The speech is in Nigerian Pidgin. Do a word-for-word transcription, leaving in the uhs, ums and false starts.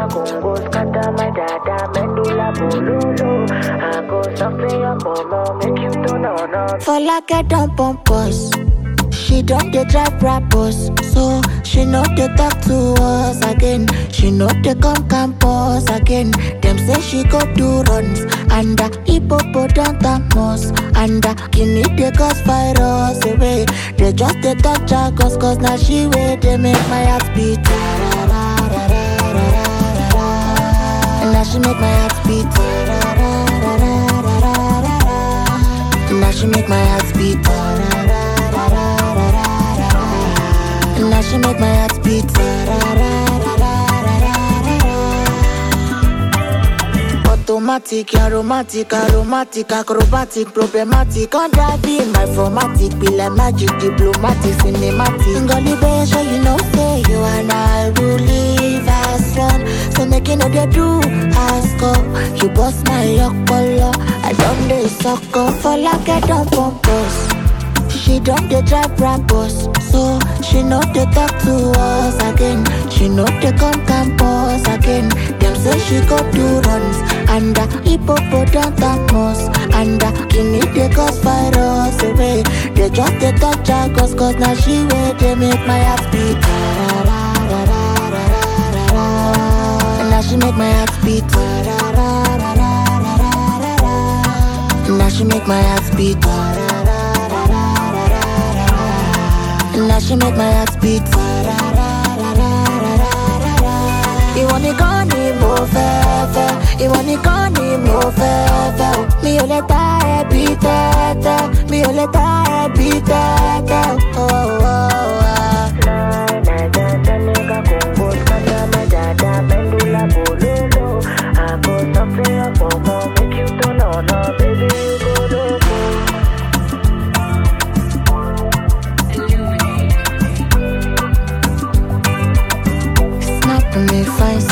Congo, scatter my dada, medulla bololo. I go something your mama, make you turn on up. For like I don't pump us. She don't dey drive rappers, so she know they talk to us again. She know they come campus again. Them say she go do runs under hippopotamus under Guinea they cause virus away. They just they talk jargons cause now she way they make my heart beat. And now she make my heart beat. And now she make my heart beat. And now she make my heart beat. Automatic, aromatic, aromatic, acrobatic, problematic. On driving my formatic, be like magic, diplomatic, cinematic. Ngoli be show you know say you and I will live as one. So make you know they do ask up. You bust my yokolo, I don't dey suck up. For like I don't pump us. She don't dey drive rappers, so she know they talk to us again. She know they come campus again. Them say she go do runs under hippopotamus under Guinea they cause virus away. They just they talk jargons cause now she way they make my heart beat. And now she make my heart beat. And now she make my heart beat. And now she make my heart beat. You want me gone, you move fast. You want me gone, you move fast. Me ole ta beat it. Me ole ta beat it. Oh oh oh. Na na na nigga Congo, scatter my dada, medulla bololo. I go something your mama, make you turn on up, baby you go loco. Me fine